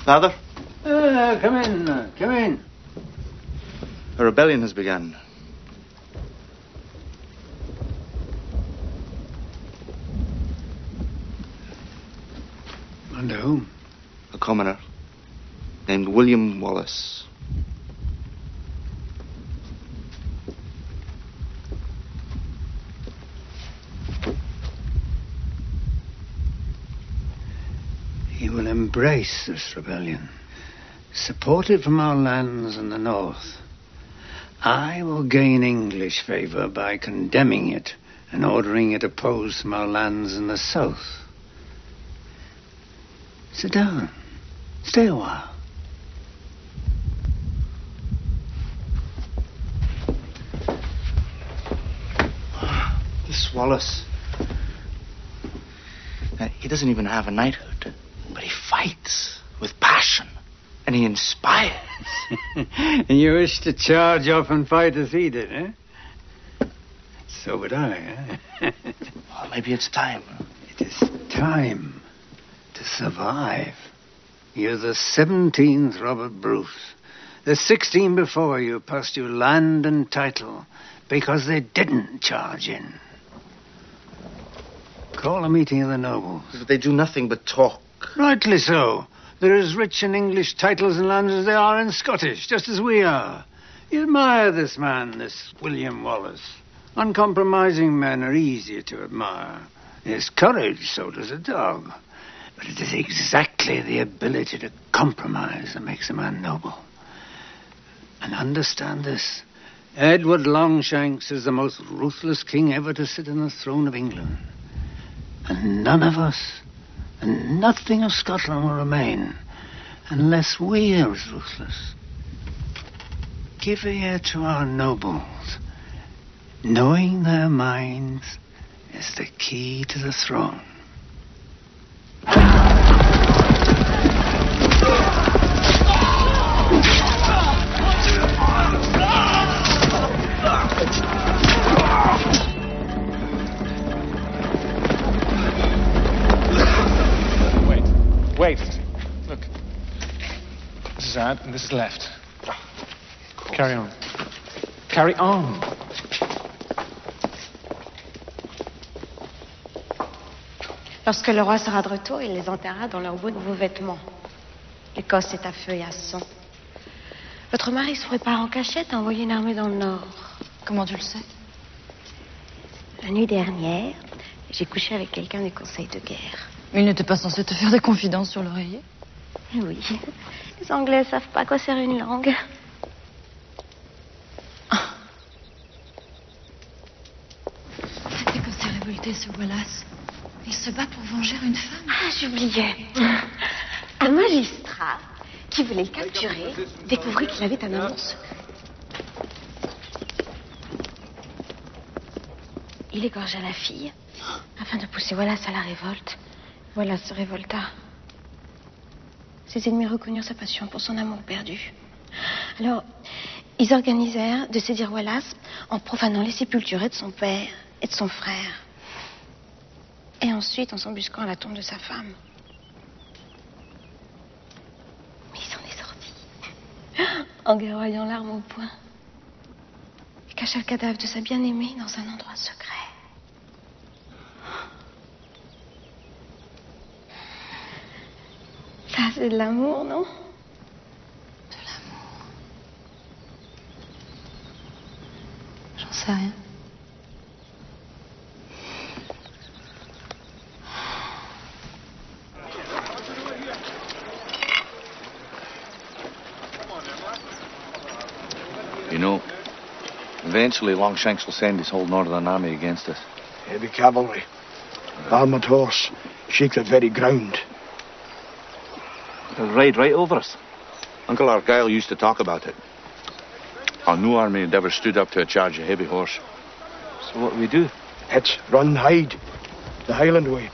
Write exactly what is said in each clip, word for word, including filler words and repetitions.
Father? Uh, come in, uh, come in. A rebellion has begun. Under whom? A commoner named William Wallace. He will embrace this rebellion, support it from our lands in the north. I will gain English favour by condemning it and ordering it opposed from our lands in the south. Sit down. Stay a while. This Wallace. Uh, he doesn't even have a knighthood, but he fights with passion, and he inspires. And you wish to charge off and fight as he did, eh? So would I, eh? Well, maybe it's time. It is time to survive. You're the seventeenth Robert Bruce. The sixteen before you passed you land and title because they didn't charge in. Call a meeting of the nobles. But they do nothing but talk. Rightly so. They're as rich in English titles and lands as they are in Scottish, just as we are. You admire this man, this William Wallace. Uncompromising men are easier to admire. His courage, so does a dog. But it is exactly the ability to compromise that makes a man noble. And understand this. Edward Longshanks is the most ruthless king ever to sit on the throne of England. And none of us, and nothing of Scotland will remain unless we are as ruthless. Give ear to our nobles. Knowing their minds is the key to the throne. Wait. Look. This is right and this is left. Carry on. Carry on. Lorsque le roi sera de retour, il les enterrera dans leurs beaux nouveaux vêtements. L'Écosse est à feu et à sang. Votre mari se prépare en cachette à envoyer une armée dans le nord. Comment tu le sais? La nuit dernière, j'ai couché avec quelqu'un des conseils de guerre. Mais il n'était pas censé te faire des confidences sur l'oreiller? Oui. Les Anglais savent pas quoi sert une langue. Ah. Cet Écossais révolté, ce Wallace. Il se bat pour venger une femme. Ah, j'oubliais. Un magistrat qui voulait le capturer découvrit qu'il avait un amour secret. Il égorgea la fille afin de pousser Wallace à la révolte. Wallace se révolta. Ses ennemis reconnurent sa passion pour son amour perdu. Alors, ils organisèrent de séduire Wallace en profanant les sépultures de son père et de son frère. Et ensuite en s'embusquant à la tombe de sa femme. Mais il s'en est sorti, en guerroyant l'arme au poing. Et cacha le cadavre de sa bien-aimée dans un endroit secret. Ça, c'est de l'amour, non? De l'amour. J'en sais rien. You know, eventually Longshanks will send his whole northern army against us. Heavy cavalry, armoured horse, shake the very ground. They'll ride right over us. Uncle Argyle used to talk about it. Our new army never stood up to a charge of heavy horse. So what do we do? It's run, hide. The Highland way.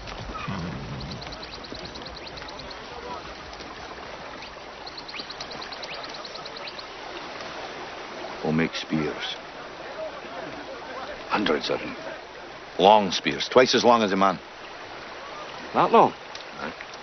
We'll make spears. Hundreds of them. Long spears, twice as long as a man. That long? Aye.